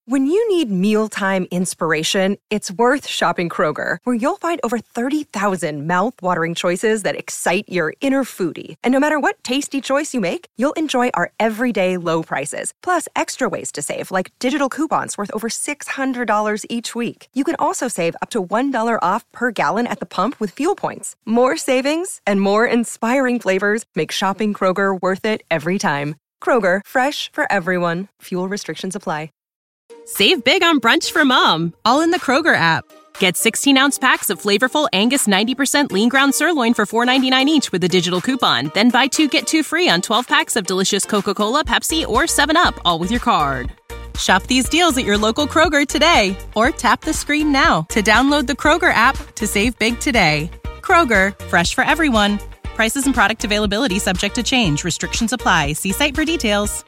When you need mealtime inspiration, it's worth shopping Kroger, where you'll find over 30,000 mouth-watering choices that excite your inner foodie. And no matter what tasty choice you make, you'll enjoy our everyday low prices, plus extra ways to save, like digital coupons worth over $600 each week. You can also save up to $1 off per gallon at the pump with fuel points. More savings and more inspiring flavors make shopping Kroger worth it every time. Kroger, fresh for everyone. Fuel restrictions apply. Save big on brunch for mom, all in the Kroger app. Get 16-ounce packs of flavorful Angus 90% lean ground sirloin for $4.99 each with a digital coupon. Then buy 2, get 2 free on 12 packs of delicious Coca-Cola, Pepsi, or 7-Up, all with your card. Shop these deals at your local Kroger today, or tap the screen now to download the Kroger app to save big today. Kroger, fresh for everyone. Prices and product availability subject to change. Restrictions apply. See site for details.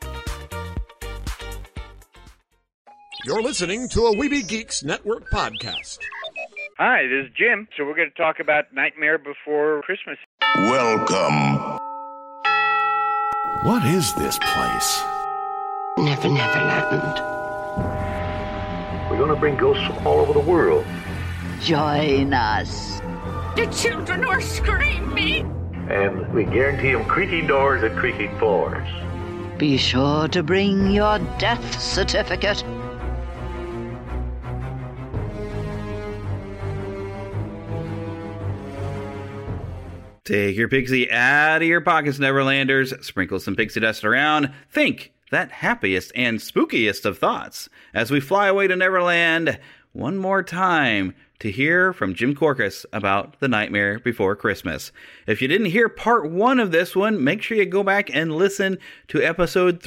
You're listening to a Weeby Geeks Network podcast. Hi, this is Jim. So we're going to talk about Nightmare Before Christmas. Welcome. What is this place? Never Land. We're going to bring ghosts from all over the world. Join us. The children are screaming. And we guarantee them creaky doors and creaky floors. Be sure to bring your death certificate. Take your pixie out of your pockets, Neverlanders. Sprinkle some pixie dust around. Think that happiest and spookiest of thoughts as we fly away to Neverland one more time to hear from Jim Korkis about The Nightmare Before Christmas. If you didn't hear part 1 of this one, make sure you go back and listen to episode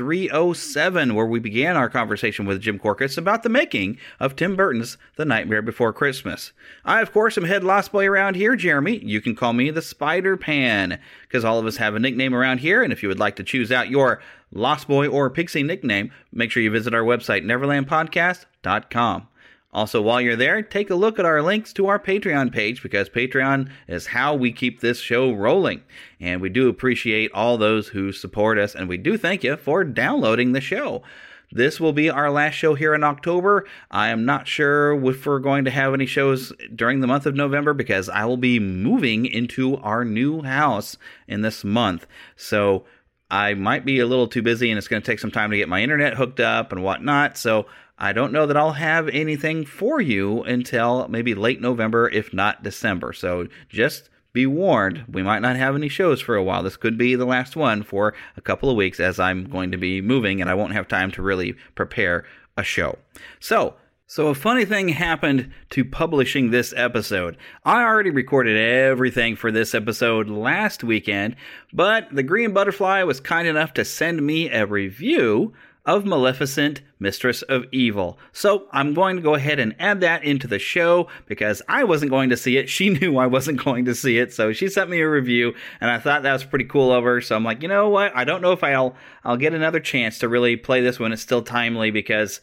307, where we began our conversation with Jim Korkis about the making of Tim Burton's The Nightmare Before Christmas. I, of course, am head Lost Boy around here, Jeremy. You can call me the Spider Pan, because all of us have a nickname around here, and if you would like to choose out your Lost Boy or Pixie nickname, make sure you visit our website, neverlandpodcast.com. Also, while you're there, take a look at our links to our Patreon page, because Patreon is how we keep this show rolling. And we do appreciate all those who support us, and we do thank you for downloading the show. This will be our last show here in October. I am not sure if we're going to have any shows during the month of November, because I will be moving into our new house in this month. So I might be a little too busy, and it's going to take some time to get my internet hooked up and whatnot. So I don't know that I'll have anything for you until maybe late November, if not December. So just be warned, we might not have any shows for a while. This could be the last one for a couple of weeks, as I'm going to be moving and I won't have time to really prepare a show. So a funny thing happened to publishing this episode. I already recorded everything for this episode last weekend, but the Green Butterfly was kind enough to send me a review of Maleficent, Mistress of Evil. So I'm going to go ahead and add that into the show, because I wasn't going to see it. She knew I wasn't going to see it, so she sent me a review, and I thought that was pretty cool of her. So I'm like, you know what? I don't know if I'll get another chance to really play this when it's still timely, because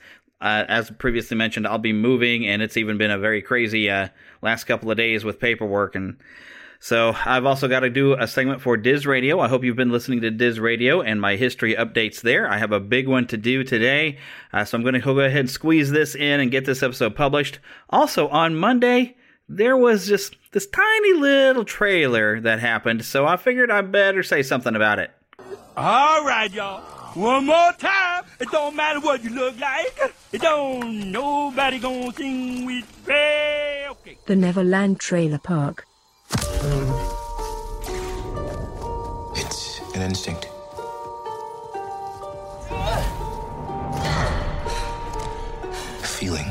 as previously mentioned, I'll be moving, and it's even been a very crazy last couple of days with paperwork. And so I've also got to do a segment for Diz Radio. I hope you've been listening to Diz Radio and my history updates there. I have a big one to do today, so I'm going to go ahead and squeeze this in and get this episode published. Also, on Monday, there was just this tiny little trailer that happened, so I figured I better say something about it. All right, y'all. One more time. It don't matter what you look like. It don't nobody gonna sing with me. Okay. The Neverland Trailer Park. It's an instinct. A feeling.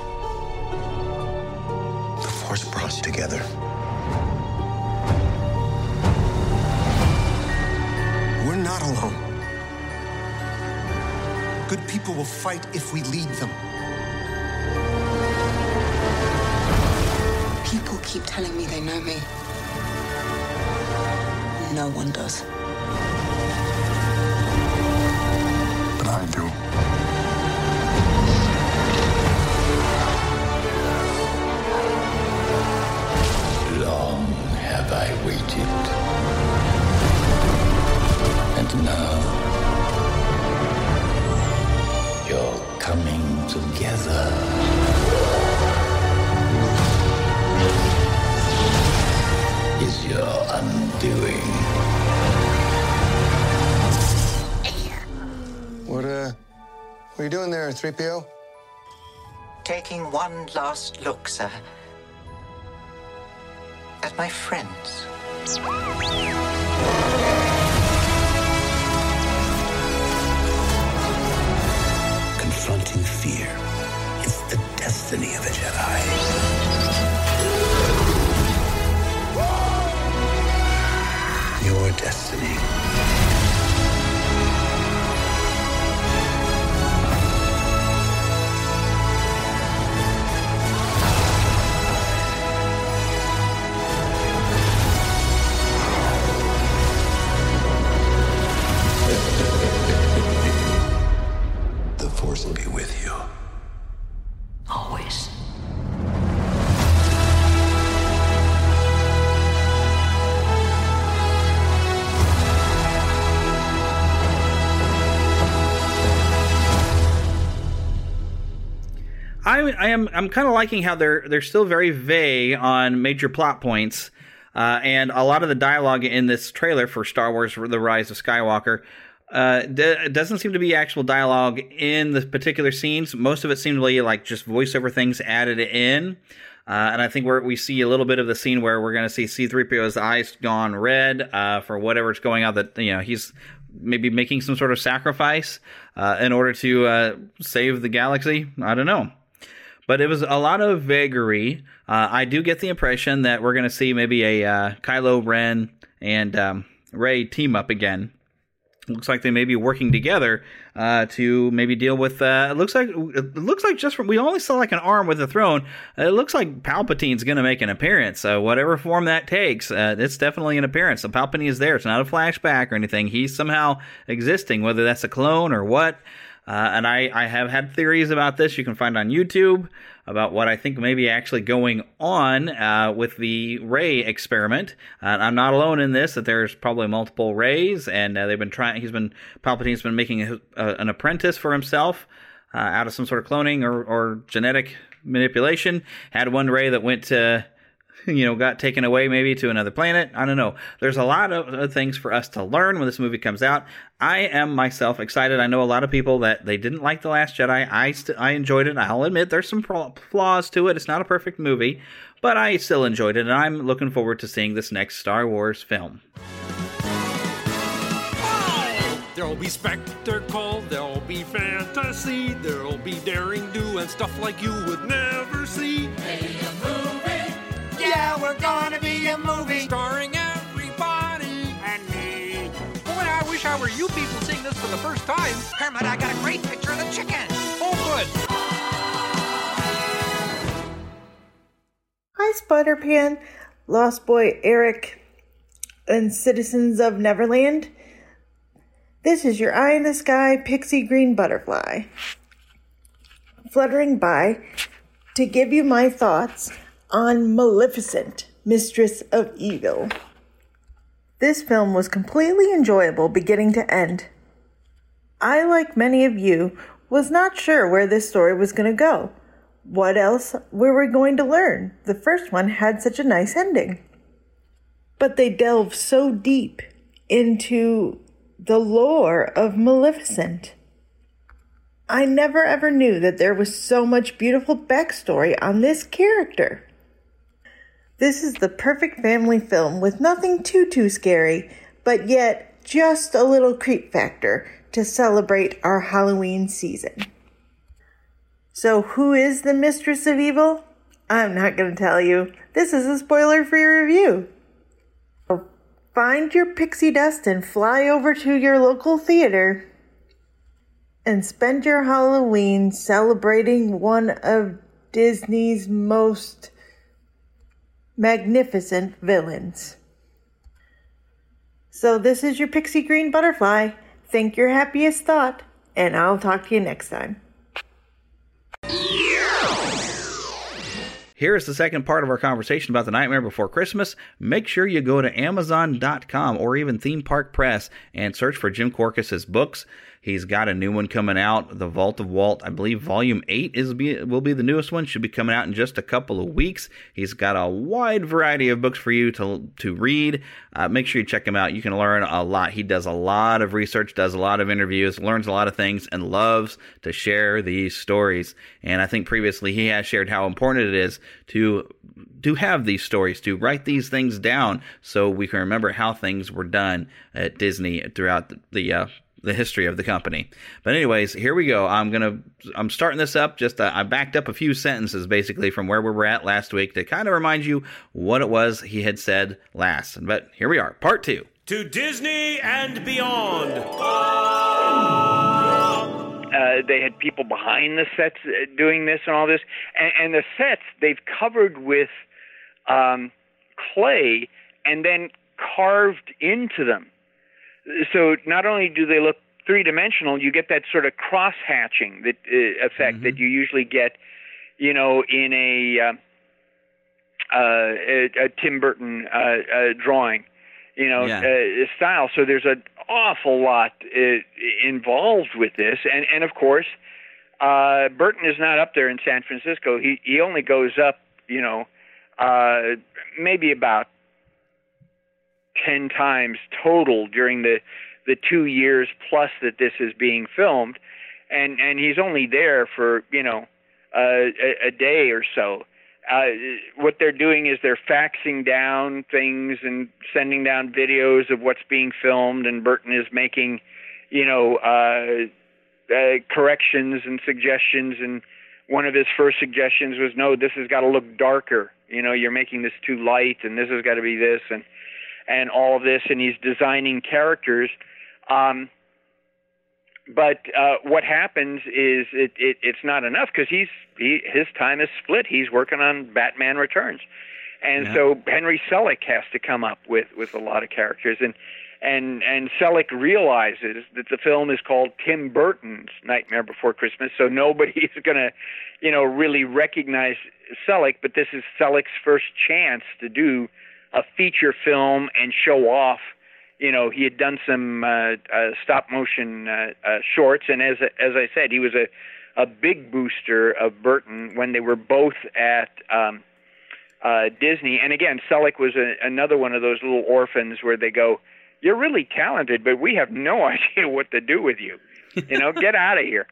The Force brought us together. We're not alone. Good people will fight if we lead them. People keep telling me they know me. No one does. But I do. Long have I waited. And now you're coming to together. Is your undoing. What are you doing there, 3PO? Taking one last look, sir, at my friends. Confronting fear. It's the destiny of a Jedi. Your destiny. The Force will be with you. Always. I'm kind of liking how they're still very vague on major plot points, and a lot of the dialogue in this trailer for Star Wars: The Rise of Skywalker doesn't seem to be actual dialogue in the particular scenes. Most of it seems to be like just voiceover things added in. And I think we see a little bit of the scene where we're going to see C-3PO's eyes gone red for whatever's going on, that he's maybe making some sort of sacrifice in order to save the galaxy. I don't know. But it was a lot of vagary. I do get the impression that we're going to see maybe a Kylo Ren and Rey team up again. Looks like they may be working together to maybe deal with. It looks like just from, we only saw like an arm with a throne. It looks like Palpatine's going to make an appearance. Whatever form that takes, it's definitely an appearance. So Palpatine is there. It's not a flashback or anything. He's somehow existing, whether that's a clone or what. And I have had theories about this you can find on YouTube about what I think may be actually going on with the Rey experiment. I'm not alone in this, that there's probably multiple Reys, and Palpatine's been making an apprentice for himself out of some sort of cloning or genetic manipulation. Had one Rey that went to, got taken away maybe to another planet. I don't know. There's a lot of things for us to learn when this movie comes out. I am myself excited. I know a lot of people that they didn't like The Last Jedi. I enjoyed it. I'll admit there's some flaws to it. It's not a perfect movie, but I still enjoyed it, and I'm looking forward to seeing this next Star Wars film. There'll be spectacle, there'll be fantasy, there'll be daring do and stuff like you would never see. Hey, a movie. Yeah, we're gonna be a movie Starring everybody and me. Boy, I wish I were you people seeing this for the first time. Kermit, I got a great picture of the chicken. Oh, good. Hi, Spider-Pan, Lost Boy Eric, and citizens of Neverland. This is your eye in the sky pixie green butterfly, fluttering by to give you my thoughts on Maleficent, Mistress of Evil. This film was completely enjoyable beginning to end. I, like many of you, was not sure where this story was going to go. What else were we going to learn? The first one had such a nice ending. But they delved so deep into the lore of Maleficent. I never ever knew that there was so much beautiful backstory on this character. This is the perfect family film with nothing too scary, but yet just a little creep factor to celebrate our Halloween season. So who is the Mistress of Evil? I'm not going to tell you. This is a spoiler-free review. So find your pixie dust and fly over to your local theater and spend your Halloween celebrating one of Disney's most magnificent villains. So this is your pixie green butterfly. Think your happiest thought, and I'll talk to you next time. Here's the second part of our conversation about The Nightmare Before Christmas. Make sure you go to Amazon.com or even Theme Park Press and search for Jim Korkis's books. He's got a new one coming out, The Vault of Walt. I believe Volume 8 will be the newest one. Should be coming out in just a couple of weeks. He's got a wide variety of books for you to read. Make sure you check him out. You can learn a lot. He does a lot of research, does a lot of interviews, learns a lot of things, and loves to share these stories. And I think previously he has shared how important it is to have these stories, to write these things down so we can remember how things were done at Disney throughout the history of the company. But anyways, here we go. I'm starting this up. I backed up a few sentences basically from where we were at last week to kind of remind you what it was he had said last. But here we are, part 2. To Disney and beyond. They had people behind the sets doing this and all this. And the sets they've covered with clay and then carved into them. So not only do they look three-dimensional, you get that sort of cross-hatching effect that you usually get, in a Tim Burton drawing, style. So there's an awful lot involved with this, and of course, Burton is not up there in San Francisco. He only goes up, maybe about 10 times total during the 2 years plus that this is being filmed, and he's only there for a day or so. What they're doing is they're faxing down things and sending down videos of what's being filmed, and Burton is making corrections and suggestions, and one of his first suggestions was, no, this has got to look darker, you're making this too light, and this has got to be this, and all of this, and he's designing characters. But what happens is it's not enough because his time is split. He's working on Batman Returns. And so Henry Selick has to come up with a lot of characters. And Selick realizes that the film is called Tim Burton's Nightmare Before Christmas, so nobody's going to, really recognize Selick, but this is Selick's first chance to do a feature film and show off. He had done some stop motion shorts, and as I said, he was a big booster of Burton when they were both at Disney. And again, Selick was another one of those little orphans where they go, "You're really talented, but we have no idea what to do with you. Get out of here."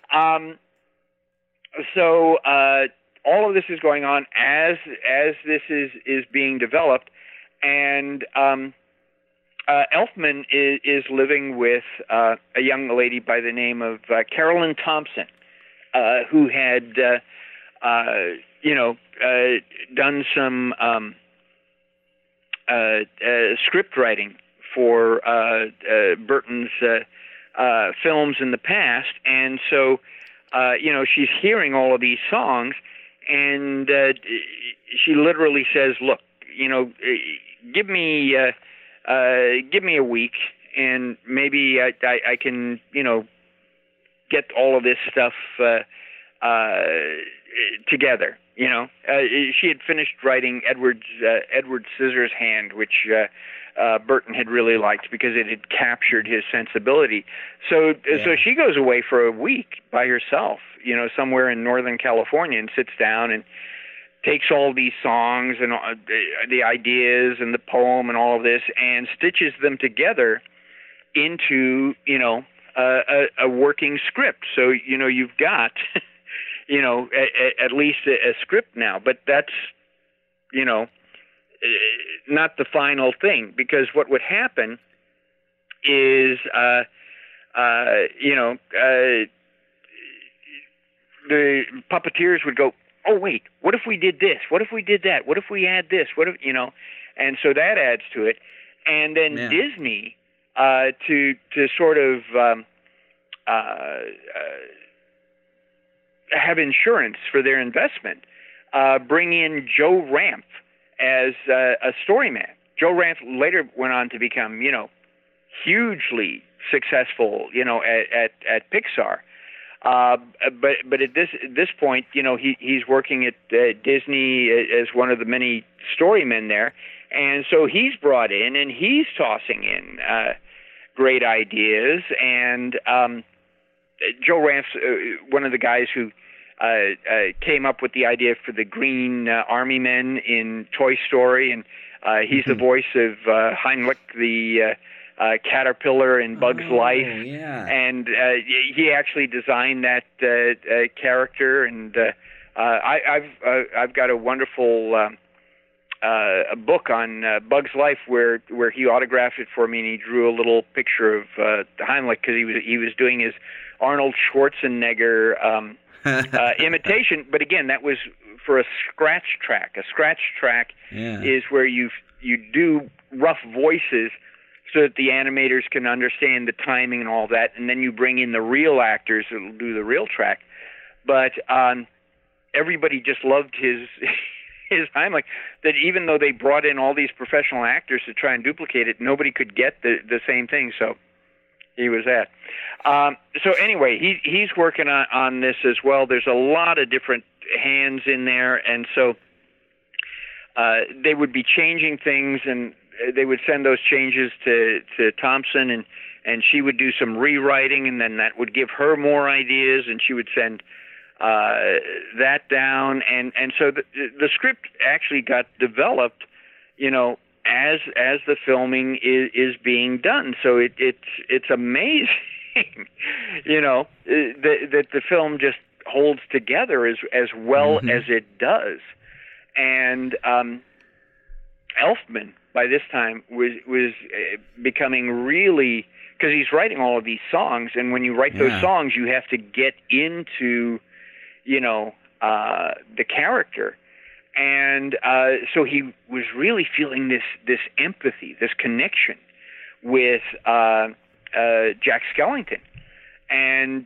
So all of this is going on as this is being developed, and Elfman is living with a young lady by the name of Carolyn Thompson, who had done some script writing for Burton's films in the past, and so she's hearing all of these songs, and she literally says, "Look, give me a week, and maybe I can, get all of this stuff together." She had finished writing Edward Scissorhands, which Burton had really liked because it had captured his sensibility. So she goes away for a week by herself, somewhere in Northern California, and sits down and takes all these songs and the ideas and the poem and all of this and stitches them together into, a working script. So, you've got, at least a script now, but that's, not the final thing, because what would happen is, the puppeteers would go, "Oh, wait, what if we did this? What if we did that? What if we add this? What if," and so that adds to it. And then Disney, to sort of have insurance for their investment, bring in Joe Ranft as a storyman. Joe Ranft later went on to become, hugely successful, at Pixar. But at this point, he's working at Disney as one of the many storymen there, and so he's brought in, and he's tossing in great ideas. And Joe Ranft, one of the guys who came up with the idea for the Green Army Men in Toy Story, and he's the voice of Heinlein, the caterpillar in Bug's Life. Yeah. And he actually designed that character. And I've got a wonderful a book on Bug's Life where he autographed it for me, and he drew a little picture of Heinlein because he was doing his Arnold Schwarzenegger imitation. But again, that was for a scratch track. A scratch track is where you do rough voices so that the animators can understand the timing and all that, and then you bring in the real actors that will do the real track. But everybody just loved his Heinlein, that even though they brought in all these professional actors to try and duplicate it, nobody could get the same thing. So he was that. So anyway, he's working on this as well. There's a lot of different hands in there, and so they would be changing things, and they would send those changes to Thompson, and she would do some rewriting, and then that would give her more ideas, and she would send that down, and so the script actually got developed, as the filming is being done. So it's amazing, that the film just holds together as well as it does. And Elfman by this time was becoming really, because he's writing all of these songs, and when you write those songs, you have to get into the character. And so he was really feeling this empathy, this connection with Jack Skellington, and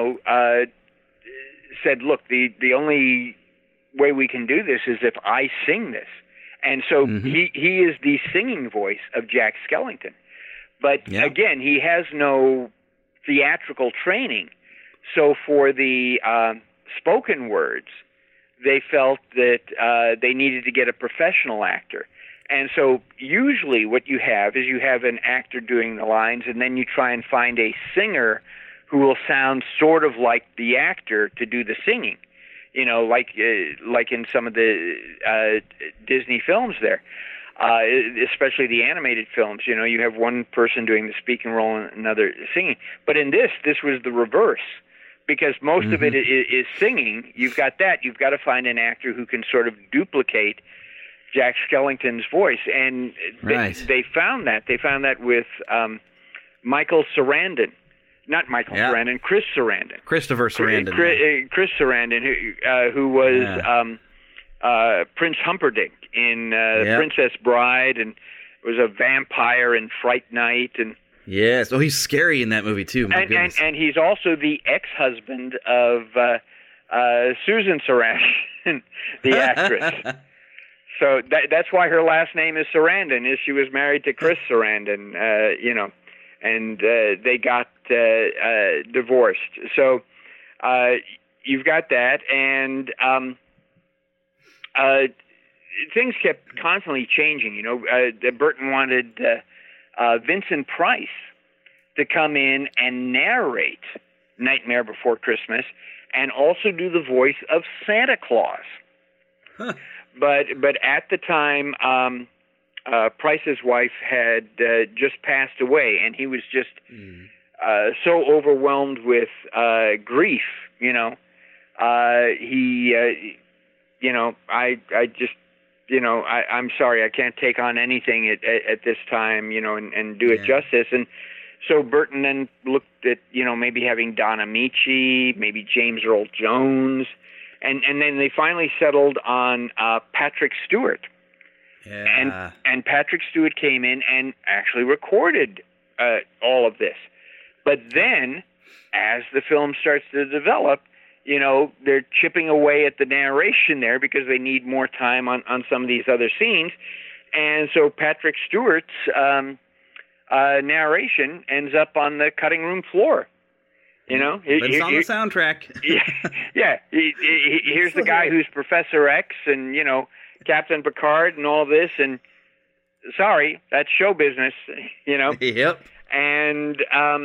said, "Look, the only way we can do this is if I sing this." And so he is the singing voice of Jack Skellington, but again, he has no theatrical training. So for the spoken words, they felt that they needed to get a professional actor. And so usually what you have is you have an actor doing the lines, and then you try and find a singer who will sound sort of like the actor to do the singing, like in some of the Disney films there, especially the animated films. You have one person doing the speaking role and another singing. But in this was the reverse. Because most of it is singing. You've got that. You've got to find an actor who can sort of duplicate Jack Skellington's voice. And they found that. They found that with Michael Sarandon. Not Michael Sarandon, Chris Sarandon. Christopher Sarandon. Chris Sarandon, who was Prince Humperdinck in Princess Bride, and was a vampire in Fright Night, and yes. Oh, he's scary in that movie too. My goodness. And he's also the ex-husband of Susan Sarandon, the actress. So that's why her last name is Sarandon. Is she was married to Chris Sarandon, and they got divorced. So you've got that, and things kept constantly changing. Burton wanted Vincent Price to come in and narrate Nightmare Before Christmas and also do the voice of Santa Claus. Huh. But at the time, Price's wife had just passed away, and he was just so overwhelmed with grief. I'm sorry, I can't take on anything at this time, and do it justice. And so Burton then looked at, maybe having Don Amici, maybe James Earl Jones, and then they finally settled on Patrick Stewart. Yeah. And Patrick Stewart came in and actually recorded all of this. But then, as the film starts to develop, they're chipping away at the narration there because they need more time on some of these other scenes. And so Patrick Stewart's narration ends up on the cutting room floor. But it's on the soundtrack. Here's the guy who's Professor X and, Captain Picard and all this. And sorry, that's show business, Yep. And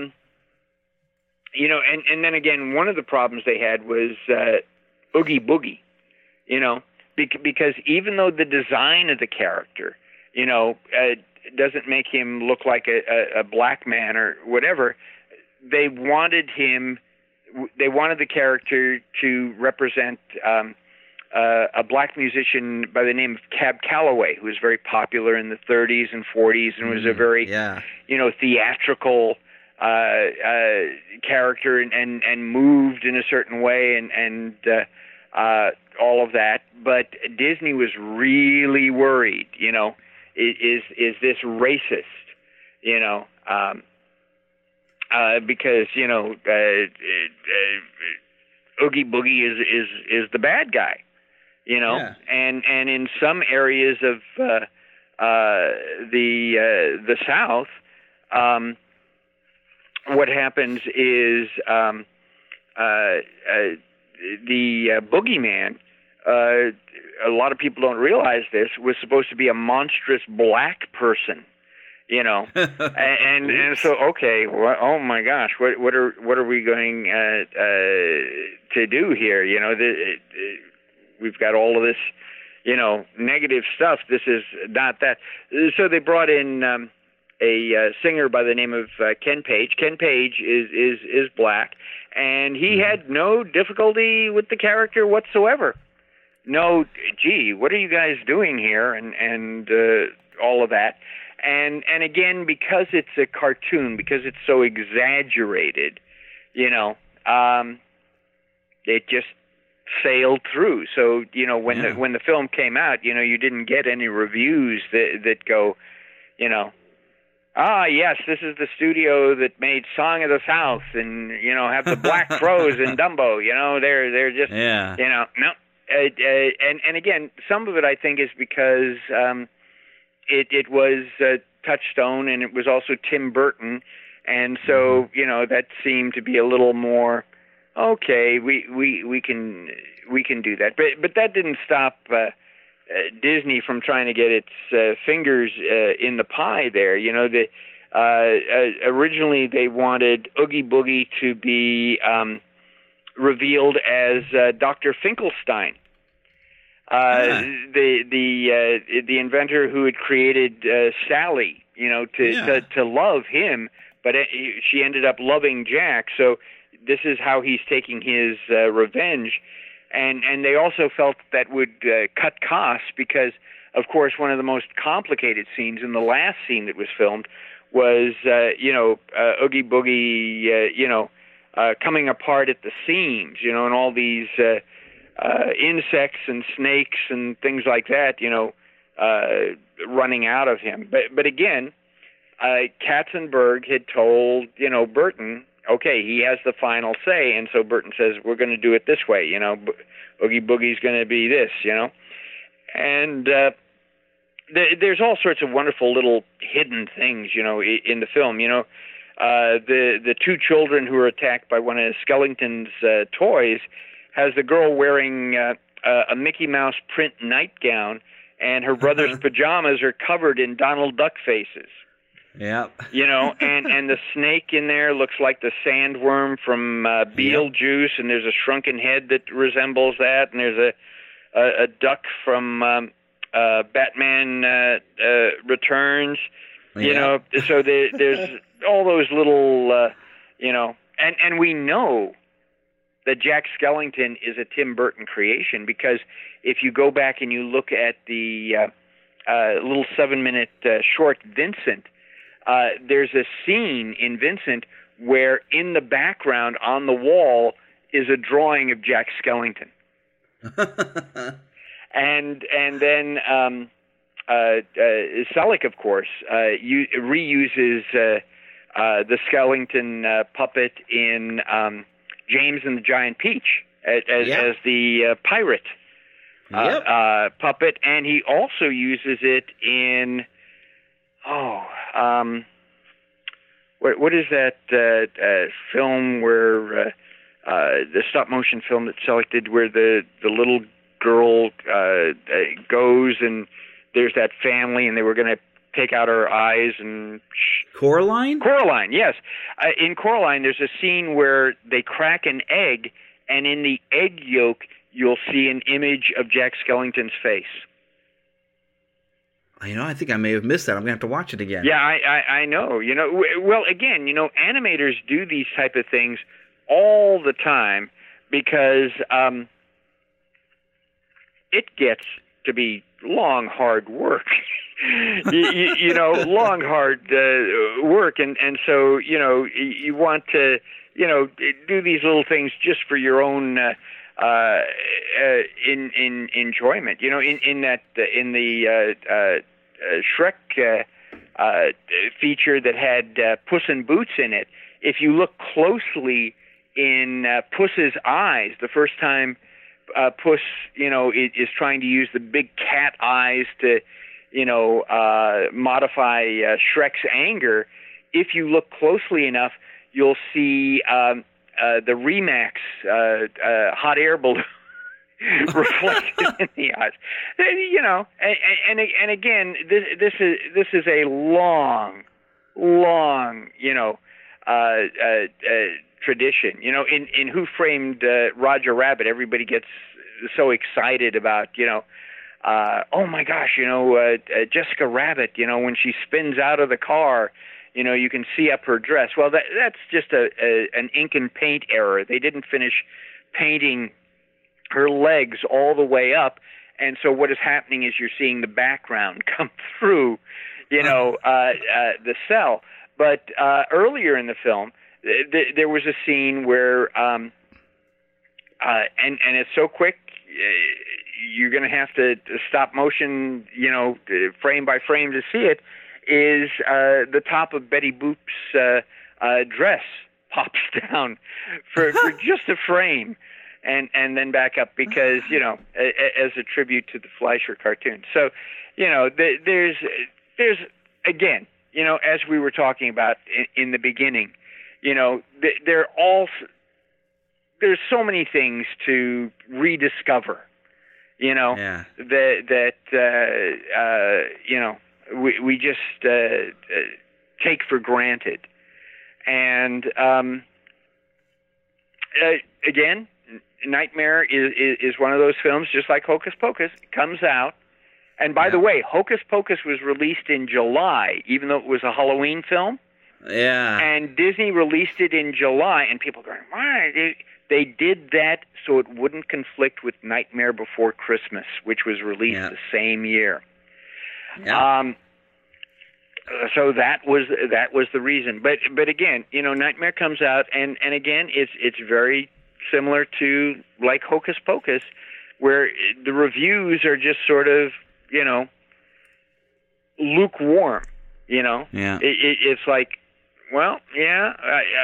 and then again, one of the problems they had was Oogie Boogie, because even though the design of the character, doesn't make him look like a black man or whatever, they wanted the character to represent a black musician by the name of Cab Calloway, who was very popular in the 30s and 40s and was a very, theatrical character and moved in a certain way and all of that. But Disney was really worried, is this racist, because, Oogie Boogie is the bad guy, and in some areas of the South, what happens is the boogeyman, a lot of people don't realize this, was supposed to be a monstrous black person, and so okay, well, oh my gosh, what are we going to do here? We've got all of this, negative stuff. This is not that. So they brought in a singer by the name of Ken Page. Ken Page is black, and he had no difficulty with the character whatsoever. No, gee, what are you guys doing here? And all of that. And again, because it's a cartoon, because it's so exaggerated, it just sailed through. So, when the film came out, you didn't get any reviews that go, yes, this is the studio that made Song of the South and, have the Black Crows and Dumbo, they're just, no. And again, some of it I think is because it was Touchstone, and it was also Tim Burton, and so that seemed to be a little more okay. We can do that, but that didn't stop Disney from trying to get its fingers in the pie there. Originally they wanted Oogie Boogie to be revealed as Dr. Finkelstein. The inventor who had created Sally, to love him, but she ended up loving Jack. So this is how he's taking his revenge, and they also felt that would cut costs because, of course, one of the most complicated scenes in the last scene that was filmed was Oogie Boogie, coming apart at the seams, and all these. Insects and snakes and things like that, running out of him. But again, Katzenberg had told, Burton, okay, he has the final say, and so Burton says, we're going to do it this way, Oogie Boogie's going to be this, And there's all sorts of wonderful little hidden things, in the film, the two children who are attacked by one of Skellington's toys has the girl wearing a Mickey Mouse print nightgown, and her brother's pajamas are covered in Donald Duck faces. Yep. And the snake in there looks like the sandworm from Beetlejuice, and there's a shrunken head that resembles that, and there's a duck from Batman Returns. So there's all those little, and we know that Jack Skellington is a Tim Burton creation because if you go back and you look at the little 7-minute short Vincent, there's a scene in Vincent where in the background on the wall is a drawing of Jack Skellington. and then Selleck, of course, reuses the Skellington puppet in James and the Giant Peach as the pirate puppet, and he also uses it in what is that film where the stop motion film that Selleck did where the little girl goes and there's that family and they were going to take out her eyes and... Coraline? Coraline, yes. In Coraline, there's a scene where they crack an egg, and in the egg yolk, you'll see an image of Jack Skellington's face. I think I may have missed that. I'm going to have to watch it again. Yeah, I know. Well, again, animators do these type of things all the time because it gets to be long, hard work. Long, hard work. And so, you want to, do these little things just for your own in enjoyment. In the Shrek feature that had Puss in Boots in it, if you look closely in Puss's eyes, the first time Puss, is trying to use the big cat eyes to, modify Shrek's anger, if you look closely enough, you'll see the Remax hot air balloon reflected in the eyes. And again, this is a long, tradition. In Who Framed Roger Rabbit, everybody gets so excited about, oh my gosh, Jessica Rabbit, when she spins out of the car, you can see up her dress. Well, that's just an ink and paint error. They didn't finish painting her legs all the way up, and so what is happening is you're seeing the background come through, the cell. But earlier in the film, there was a scene where, and it's so quick, you're going to have to stop motion, frame by frame to see it, is the top of Betty Boop's dress pops down for just a frame and then back up because, as a tribute to the Fleischer cartoon. So, there's again, as we were talking about in the beginning, there's so many things to rediscover, we just take for granted. And again, Nightmare is one of those films, just like Hocus Pocus. It comes out. And by the way, Hocus Pocus was released in July, even though it was a Halloween film. Yeah. And Disney released it in July, and people are going, why? They did that so it wouldn't conflict with Nightmare Before Christmas, which was released the same year. Yeah. So that was the reason. But again, Nightmare comes out, and again, it's very similar to like Hocus Pocus, where the reviews are just sort of, lukewarm. It's like, well, yeah.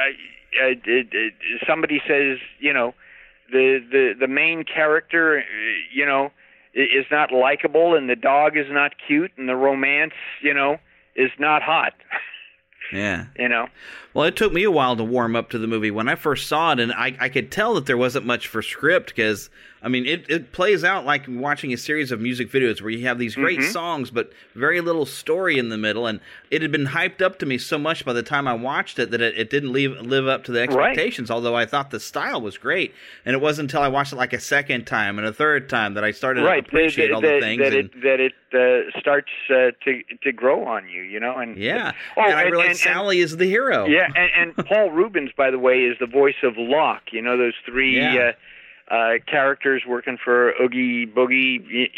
Somebody says, the main character, is not likable, and the dog is not cute, and the romance, is not hot. Yeah. Well, it took me a while to warm up to the movie when I first saw it, and I could tell that there wasn't much for script because, it plays out like watching a series of music videos where you have these great songs but very little story in the middle, and it had been hyped up to me so much by the time I watched it that it didn't live up to the expectations, although I thought the style was great, and it wasn't until I watched it like a second time and a third time that I started to appreciate all the things. That it starts to grow on you, and... Yeah, and I realized Sally is the hero. Yeah, and Paul Rubens, by the way, is the voice of Locke, those three... characters working for Oogie Boogie,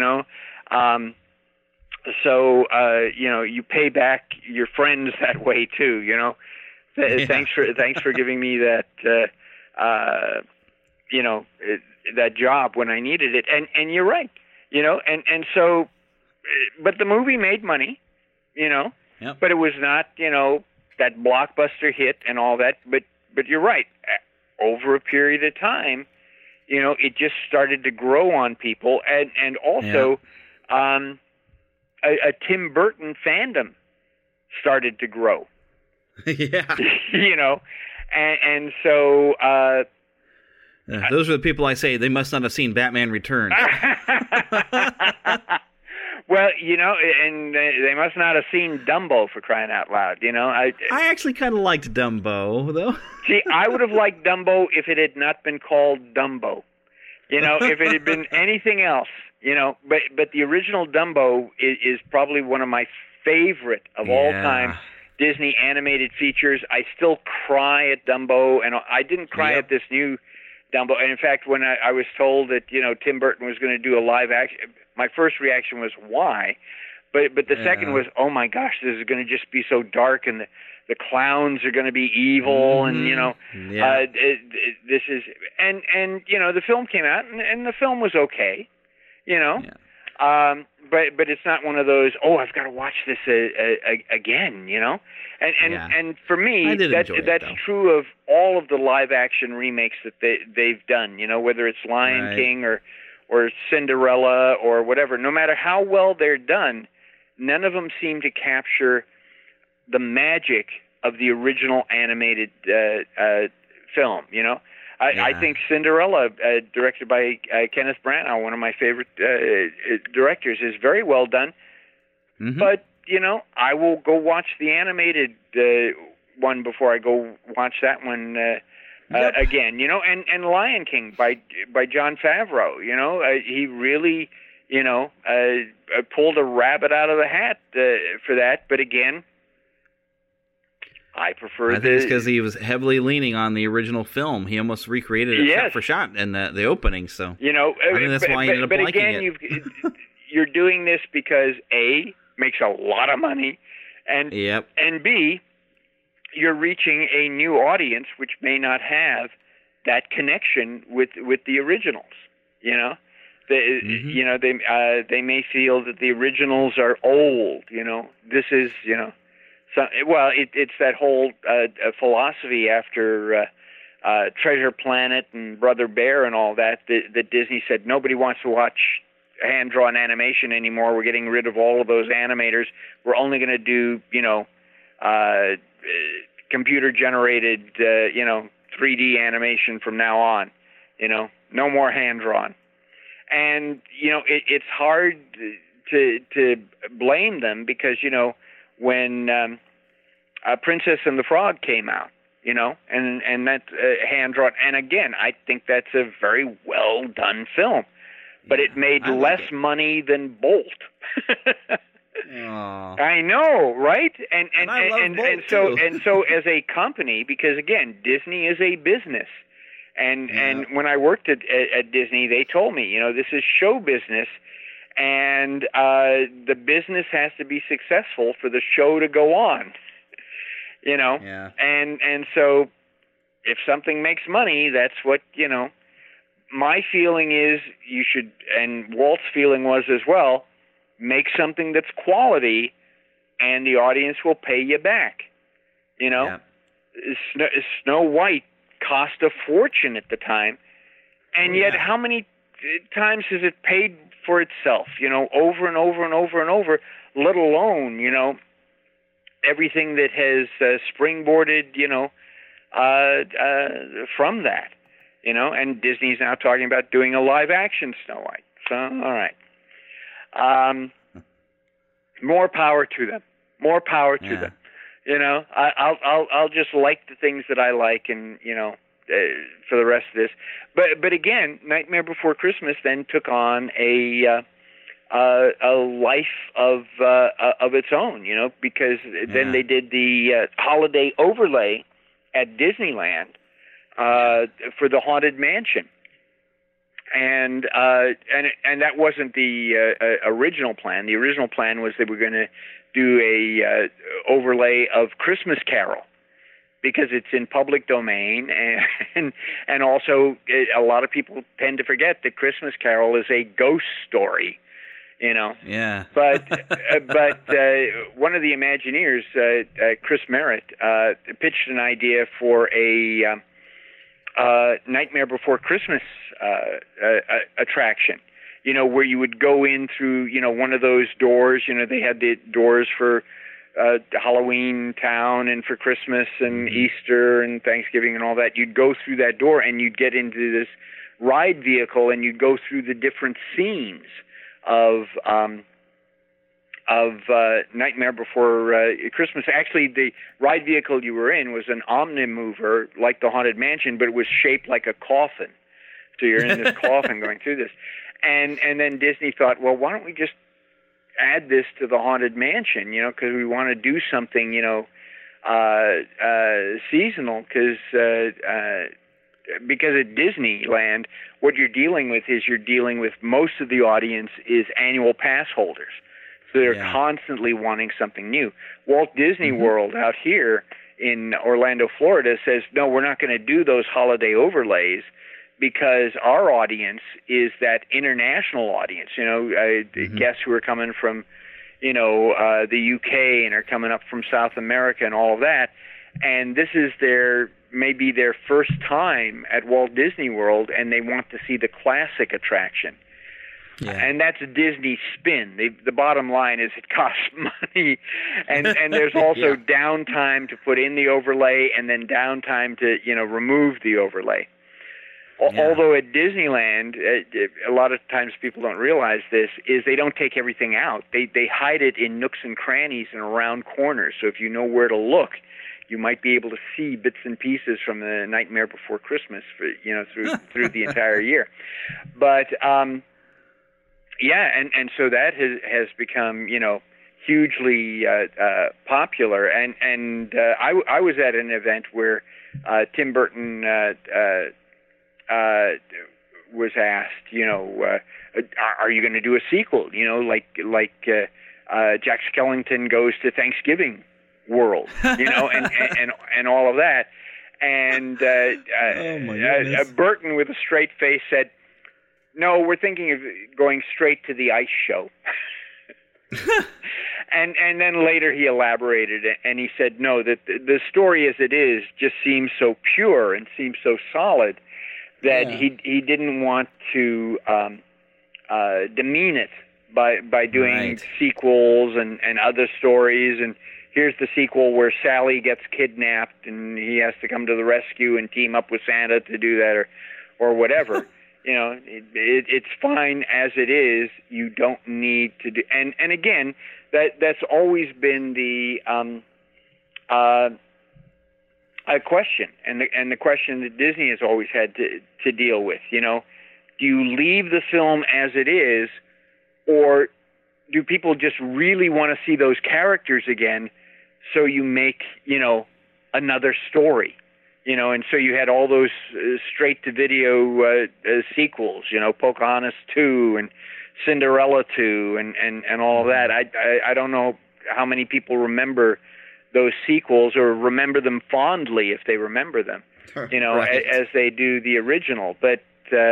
so you pay back your friends that way too, Thanks for giving me that, that job when I needed it, and you're right, and so, but the movie made money, but it was not, that blockbuster hit and all that, but you're right, over a period of time. It just started to grow on people, and also a Tim Burton fandom started to grow. Yeah. And so... those are the people I say, they must not have seen Batman Returns. Well, Well, and they must not have seen Dumbo, for crying out loud. I actually kind of liked Dumbo, though. See, I would have liked Dumbo if it had not been called Dumbo. If it had been anything else. But the original Dumbo is probably one of my favorite of all time Disney animated features. I still cry at Dumbo, and I didn't cry at this new Dumbo. And in fact, when I was told that Tim Burton was going to do a live action, my first reaction was why, but the second was, oh my gosh, this is going to just be so dark, and the clowns are going to be evil, and this is and the film came out, and the film was okay, but it's not one of those, oh, I've got to watch this again, and for me that's true of all of the live action remakes that they've done, whether it's Lion King or Cinderella or whatever. No matter how well they're done, none of them seem to capture the magic of the original animated film. I think Cinderella, directed by Kenneth Branagh, one of my favorite directors, is very well done. Mm-hmm. But I will go watch the animated one before I go watch that one again. And Lion King by Jon Favreau. He really pulled a rabbit out of the hat for that. But again, I prefer. I think it's because he was heavily leaning on the original film. He almost recreated it shot for shot in the opening. So I think that's why he ended up liking it. But again, you're doing this because A, makes a lot of money, and B, you're reaching a new audience which may not have that connection with the originals. They may feel that the originals are old. This is it's that whole philosophy after Treasure Planet and Brother Bear and all that Disney said nobody wants to watch hand-drawn animation anymore. We're getting rid of all of those animators. We're only going to do computer-generated 3D animation from now on. No more hand-drawn. And it's hard to blame them because when Princess and the Frog came out, and that's hand-drawn. And again, I think that's a very well-done film. But it made less money than Bolt. I know, right? And so as a company, because again, Disney is a business. And when I worked at Disney, they told me, this is show business, and the business has to be successful for the show to go on. And so if something makes money, that's what my feeling is you should, and Walt's feeling was as well, make something that's quality, and the audience will pay you back. Snow White cost a fortune at the time, and yet how many times has it paid for itself? Over and over and over and over. Let alone everything that has springboarded from that. And Disney's now talking about doing a live-action Snow White. So, all right. More power to them. More power to them. I'll just like the things that I like, and for the rest of this. But again, Nightmare Before Christmas then took on a life of its own. Because then they did the holiday overlay at Disneyland. For the Haunted Mansion, and that wasn't the original plan. The original plan was they were going to do a overlay of Christmas Carol because it's in public domain, and also a lot of people tend to forget that Christmas Carol is a ghost story. But one of the Imagineers, Chris Merritt, pitched an idea for a Nightmare Before Christmas attraction, where you would go in through, one of those doors. They had the doors for Halloween Town and for Christmas and Easter and Thanksgiving and all that. You'd go through that door and you'd get into this ride vehicle and you'd go through the different scenes of Nightmare Before Christmas. Actually, the ride vehicle you were in was an Omnimover, like the Haunted Mansion, but it was shaped like a coffin. So you're in this coffin going through this. And then Disney thought, well, why don't we just add this to the Haunted Mansion, because we want to do something, seasonal, because at Disneyland, what you're dealing with most of the audience is annual pass holders. So they're constantly wanting something new. Walt Disney World out here in Orlando, Florida says, no, we're not going to do those holiday overlays because our audience is that international audience, guests who are coming from, the UK and are coming up from South America and all of that. And this is maybe their first time at Walt Disney World, and they want to see the classic attraction. Yeah. And that's a Disney spin. The bottom line is it costs money, and there's also downtime to put in the overlay, and then downtime to remove the overlay. Yeah. Although at Disneyland, a lot of times people don't realize this, is they don't take everything out. They hide it in nooks and crannies and around corners. So if you know where to look, you might be able to see bits and pieces from the Nightmare Before Christmas, through the entire year. But and so that has become hugely popular. And I was at an event where Tim Burton was asked, are you going to do a sequel? Like Jack Skellington Goes to Thanksgiving World, and all of that. And Burton, with a straight face, said, "No, we're thinking of going straight to the ice show." And then later he elaborated, and he said, "No, that the story as it is just seems so pure and seems so solid that he didn't want to demean it by doing sequels and other stories. And here's the sequel where Sally gets kidnapped and he has to come to the rescue and team up with Santa to do that or whatever." It's fine as it is. You don't need to do. And again, that's always been the a question, and the question that Disney has always had to deal with. Do you leave the film as it is, or do people just really want to see those characters again? So you make another story. And so you had all those straight-to-video sequels, Pocahontas 2 and Cinderella 2 and all of that. I don't know how many people remember those sequels or remember them fondly if they remember them, as they do the original. But,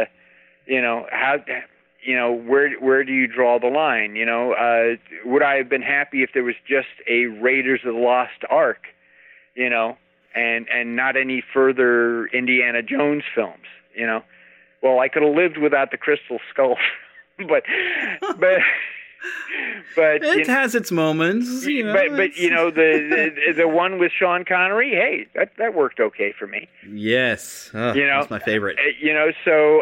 where do you draw the line? Would I have been happy if there was just a Raiders of the Lost Ark, and not any further Indiana Jones films, Well, I could have lived without the Crystal Skull, but it has its moments. But the one with Sean Connery, hey, that worked okay for me. Yes, that's my favorite. So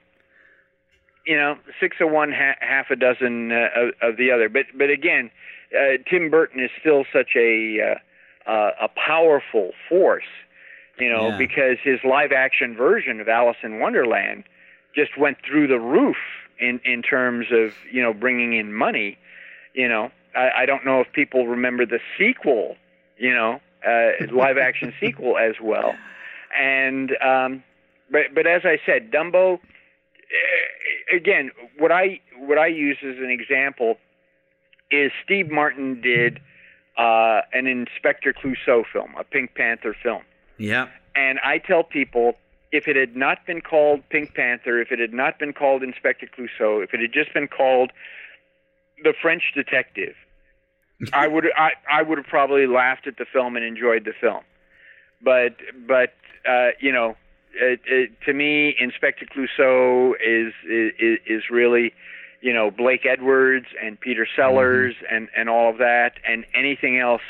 6 of one, half a dozen of the other. But again, Tim Burton is still such a powerful force, because his live action version of Alice in Wonderland just went through the roof in terms of, bringing in money. I don't know if people remember the sequel, live action sequel as well. And, but as I said, Dumbo, again, what I use as an example is Steve Martin did an Inspector Clouseau film, a Pink Panther film. Yeah. And I tell people, if it had not been called Pink Panther, if it had not been called Inspector Clouseau, if it had just been called The French Detective, I would have probably laughed at the film and enjoyed the film. But to me, Inspector Clouseau is really, Blake Edwards and Peter Sellers and all of that, and anything else,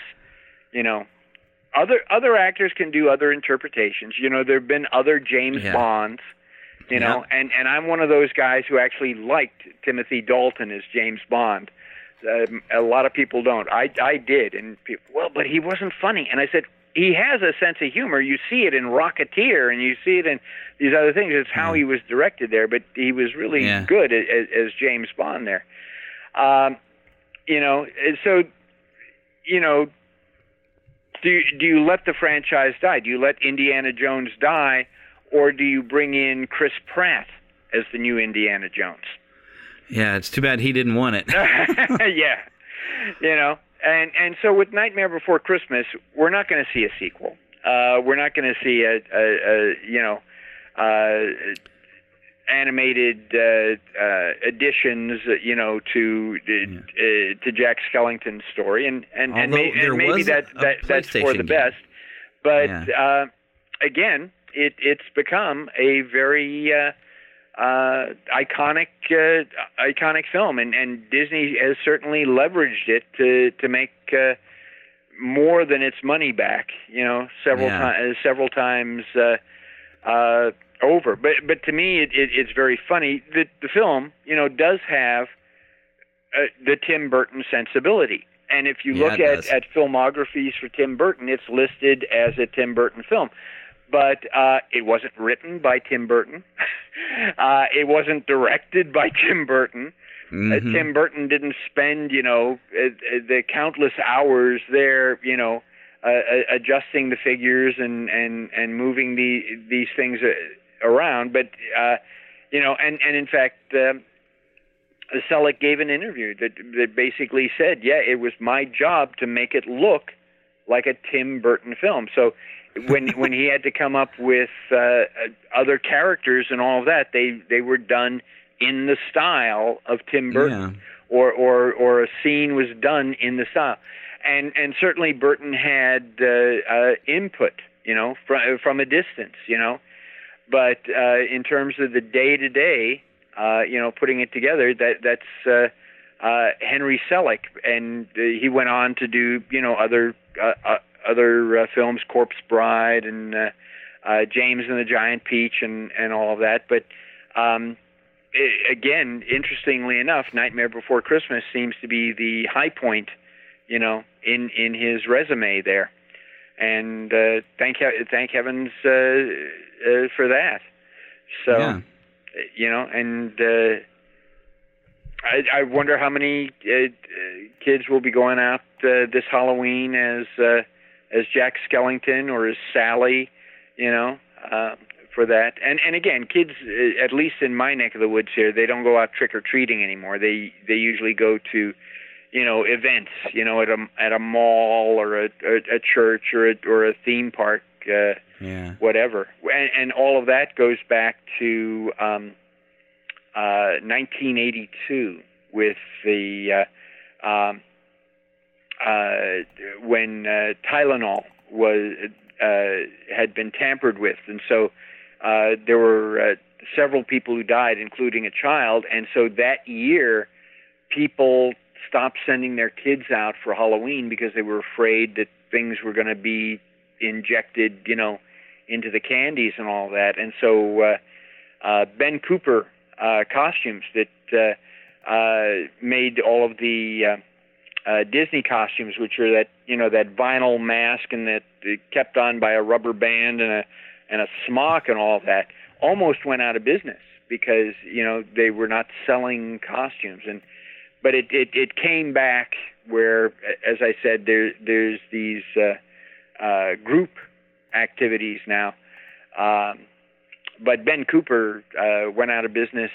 Other actors can do other interpretations. There have been other James Bonds, and I'm one of those guys who actually liked Timothy Dalton as James Bond. A lot of people don't. I did, and people, well, but he wasn't funny. And I said, he has a sense of humor. You see it in Rocketeer, and you see it in these other things. It's how he was directed there, but he was really good as James Bond there. You know, so, you know, do you let the franchise die? Do you let Indiana Jones die, or do you bring in Chris Pratt as the new Indiana Jones? Yeah, it's too bad he didn't want it. Yeah, you know. And so with Nightmare Before Christmas, we're not going to see a sequel. We're not going to see animated additions, you know, to Jack Skellington's story, and maybe that's for the best. But again, it's become a very iconic film, and Disney has certainly leveraged it to make more than its money back. You know, several times over. But to me, it's very funny that the film, you know, does have the Tim Burton sensibility. And if you look at filmographies for Tim Burton, it's listed as a Tim Burton film. But it wasn't written by Tim Burton. It wasn't directed by Tim Burton. Mm-hmm. Tim Burton didn't spend, you know, the countless hours there, you know, adjusting the figures and moving these things around. But, you know, and in fact, Selleck gave an interview that basically said, yeah, it was my job to make it look like a Tim Burton film. So when he had to come up with other characters and all of that, they were done in the style of Tim Burton, or a scene was done in the style, and certainly Burton had input, you know, from a distance, you know, but in terms of the day-to-day, you know, putting it together, that's Henry Selick, and he went on to do, you know, other films, Corpse Bride and James and the Giant Peach and all of that. But again, interestingly enough, Nightmare Before Christmas seems to be the high point, you know, in his resume there. And thank heavens for that. So, you know, and I wonder how many kids will be going out this Halloween as Jack Skellington or as Sally, you know, for that. And again, kids, at least in my neck of the woods here, they don't go out trick-or-treating anymore. They usually go to, you know, events, you know, at a mall or a church or a theme park, whatever. And all of that goes back to 1982 with the when Tylenol had been tampered with, and so there were several people who died, including a child. And so that year, people stopped sending their kids out for Halloween because they were afraid that things were going to be injected, you know, into the candies and all that. And so Ben Cooper costumes that made all of the Disney costumes, which are that, you know, that vinyl mask and that kept on by a rubber band and a smock and all of that, almost went out of business because, you know, they were not selling costumes. But it came back where, as I said, there's these group activities now. But Ben Cooper went out of business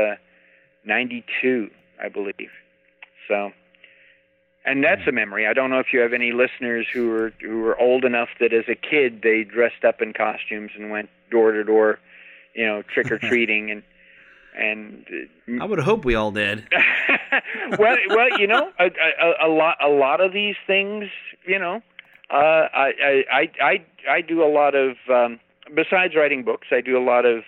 92, I believe. So, and that's a memory. I don't know if you have any listeners who were old enough that as a kid they dressed up in costumes and went door to door, you know, trick or treating and I would hope we all did. well, you know, a lot of these things, you know, I do a lot of besides writing books, I do a lot of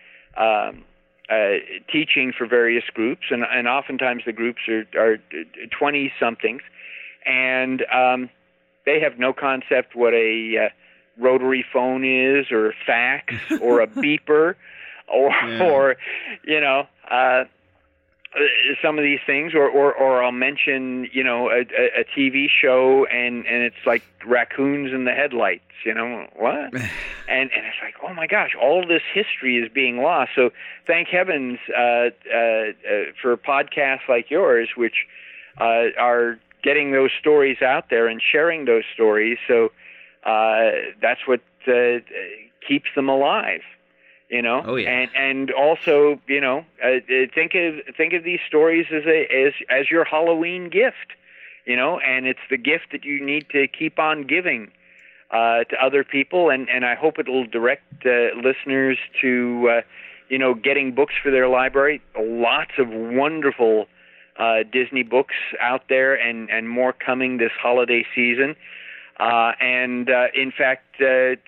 teaching for various groups, and oftentimes the groups are 20-somethings, and they have no concept what a rotary phone is, or a fax, or a beeper, or you know, some of these things, or I'll mention, you know, a TV show, and it's like raccoons in the headlights, you know, what? And it's like, oh my gosh, all this history is being lost. So thank heavens for podcasts like yours, which are getting those stories out there and sharing those stories. So that's what keeps them alive. You know, oh, yeah. and also, you know, think of these stories as your Halloween gift, you know, and it's the gift that you need to keep on giving to other people, and I hope it will direct listeners to, you know, getting books for their library. Lots of wonderful Disney books out there, and more coming this holiday season, and in fact.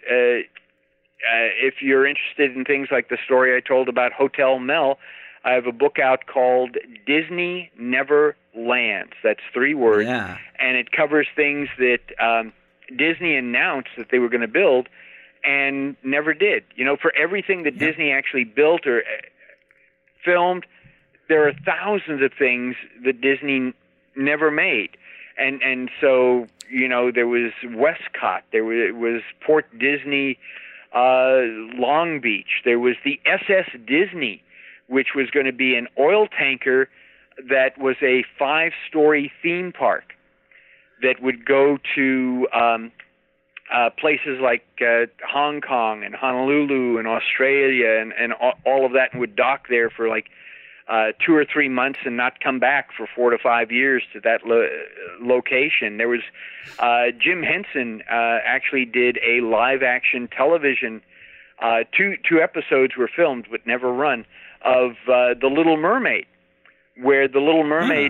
If you're interested in things like the story I told about Hotel Mel, I have a book out called Disney Never Lands. That's 3 words. Yeah. And it covers things that Disney announced that they were going to build and never did. You know, for everything that Disney actually built or filmed, there are thousands of things that Disney never made. And so, you know, there was Westcott. There was Port Disney, Long Beach. There was the SS Disney, which was going to be an oil tanker that was a 5-story theme park that would go to places like Hong Kong and Honolulu and Australia and all of that, and would dock there for like 2 or 3 months and not come back for 4 to 5 years to that location. There was Jim Henson actually did a live-action television. 2 episodes were filmed but never run of The Little Mermaid, where the Little Mermaid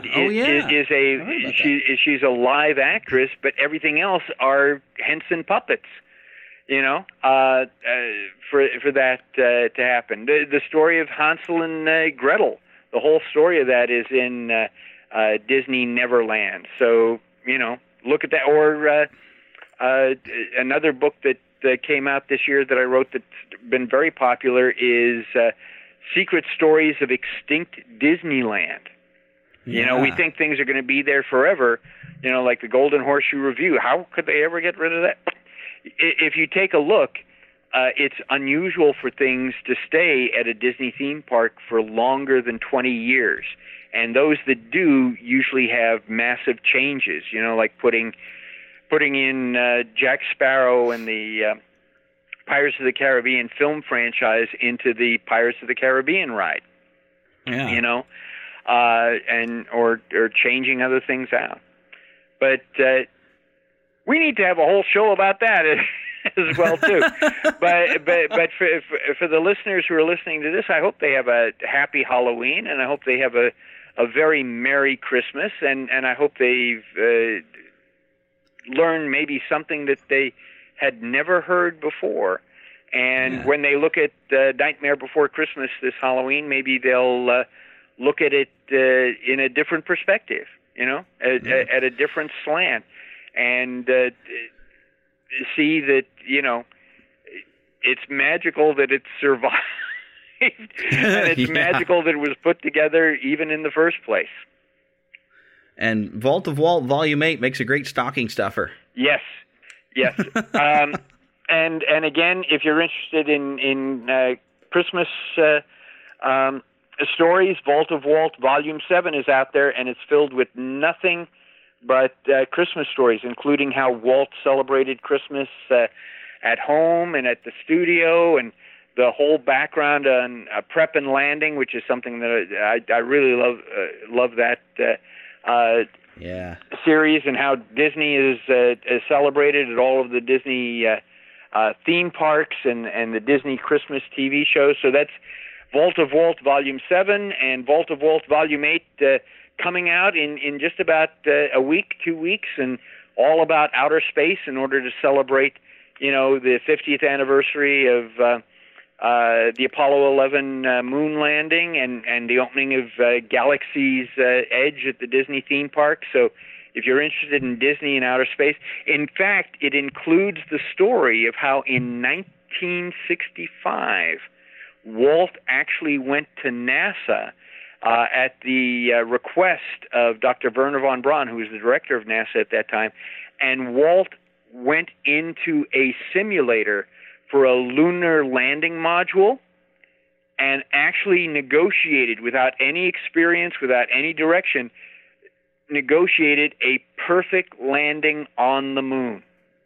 she's a live actress, but everything else are Henson puppets. You know, for that to happen. The story of Hansel and Gretel, the whole story of that is in Disney Neverland. So, you know, look at that. Or another book that came out this year that I wrote that's been very popular is Secret Stories of Extinct Disneyland. Yeah. You know, we think things are going to be there forever, you know, like the Golden Horseshoe Review. How could they ever get rid of that? If you take a look, it's unusual for things to stay at a Disney theme park for longer than 20 years. And those that do usually have massive changes, you know, like putting in Jack Sparrow and the Pirates of the Caribbean film franchise into the Pirates of the Caribbean ride. Yeah. You know, or changing other things out. But we need to have a whole show about that as well too. but for the listeners who are listening to this, I hope they have a happy Halloween, and I hope they have a very Merry Christmas, and I hope they've learned maybe something that they had never heard before. And when they look at Nightmare Before Christmas this Halloween, maybe they'll look at it in a different perspective, you know, at a different slant. And see that, you know, it's magical that it survived, and it's magical that it was put together even in the first place. And Vault of Walt Volume 8 makes a great stocking stuffer. Yes. And again, if you're interested in Christmas stories, Vault of Walt Volume 7 is out there, and it's filled with nothing but Christmas stories, including how Walt celebrated Christmas at home and at the studio, and the whole background on Prep and Landing, which is something that I really love that series, and how Disney is celebrated at all of the Disney theme parks and the Disney Christmas TV shows. So that's Vault of Walt Volume 7 and Vault of Walt Volume 8 coming out in just about a week, 2 weeks, and all about outer space in order to celebrate, you know, the 50th anniversary of the Apollo 11 moon landing and the opening of Galaxy's Edge at the Disney theme park. So if you're interested in Disney and outer space, in fact, it includes the story of how in 1965, Walt actually went to NASA at the request of Dr. Wernher von Braun, who was the director of NASA at that time, and Walt went into a simulator for a lunar landing module and actually negotiated, without any experience, without any direction, negotiated a perfect landing on the moon.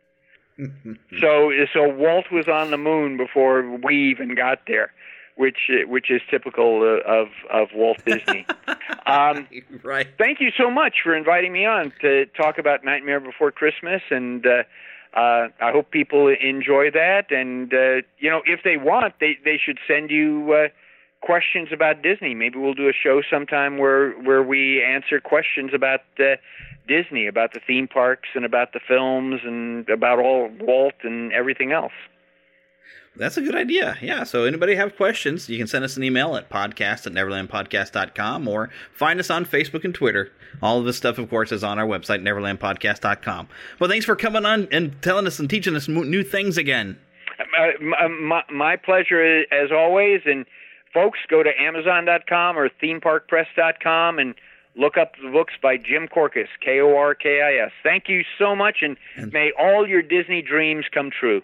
So Walt was on the moon before we even got there, which is typical of Walt Disney. Right. Thank you so much for inviting me on to talk about Nightmare Before Christmas, and I hope people enjoy that. And if they want, they should send you questions about Disney. Maybe we'll do a show sometime where we answer questions about Disney, about the theme parks and about the films and about all Walt and everything else. That's a good idea. Yeah. So anybody have questions, you can send us an email at podcast@neverlandpodcast.com or find us on Facebook and Twitter. All of this stuff, of course, is on our website, neverlandpodcast.com. Well, thanks for coming on and telling us and teaching us new things again. My pleasure, as always. And folks, go to Amazon.com or themeparkpress.com and look up the books by Jim Korkis, Korkis. Thank you so much, and may all your Disney dreams come true.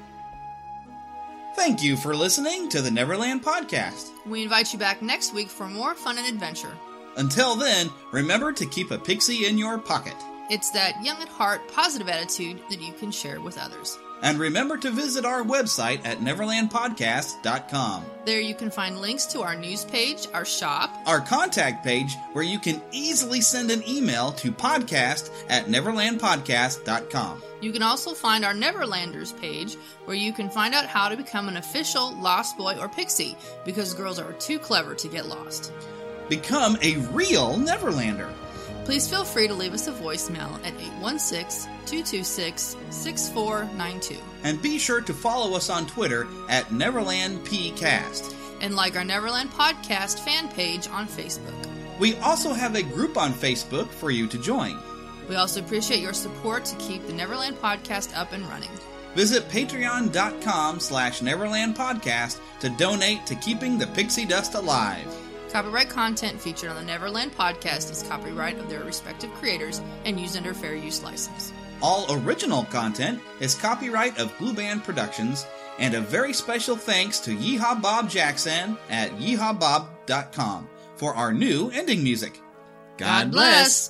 Thank you for listening to the Neverland Podcast. We invite you back next week for more fun and adventure. Until then, remember to keep a pixie in your pocket. It's that young at heart, positive attitude that you can share with others. And remember to visit our website at neverlandpodcast.com. There you can find links to our news page, our shop, our contact page, where you can easily send an email to podcast@neverlandpodcast.com. You can also find our Neverlanders page, where you can find out how to become an official Lost Boy or Pixie, because girls are too clever to get lost. Become a real Neverlander. Please feel free to leave us a voicemail at 816-226-6492. And be sure to follow us on Twitter at NeverlandPcast. And like our Neverland Podcast fan page on Facebook. We also have a group on Facebook for you to join. We also appreciate your support to keep the Neverland Podcast up and running. Visit patreon.com/NeverlandPodcast to donate to keeping the pixie dust alive. Copyright content featured on the Neverland Podcast is copyright of their respective creators and used under fair use license. All original content is copyright of Blue Band Productions, and a very special thanks to Yeehaw Bob Jackson at yeehawbob.com for our new ending music. God bless!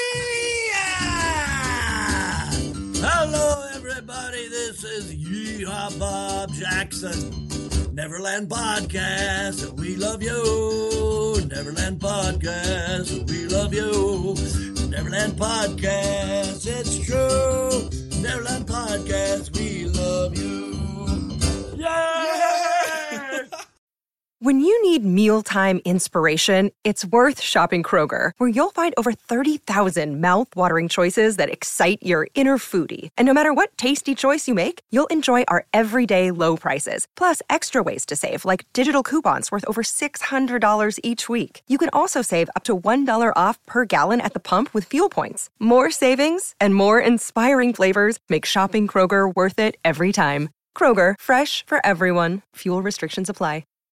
Hello, everybody. This is Yeehaw Bob Jackson. Neverland Podcast, we love you. Neverland Podcast, we love you. Neverland Podcast, it's true. Neverland Podcast, we love you. Yeah! When you need mealtime inspiration, it's worth shopping Kroger, where you'll find over 30,000 mouth-watering choices that excite your inner foodie. And no matter what tasty choice you make, you'll enjoy our everyday low prices, plus extra ways to save, like digital coupons worth over $600 each week. You can also save up to $1 off per gallon at the pump with fuel points. More savings and more inspiring flavors make shopping Kroger worth it every time. Kroger, fresh for everyone. Fuel restrictions apply.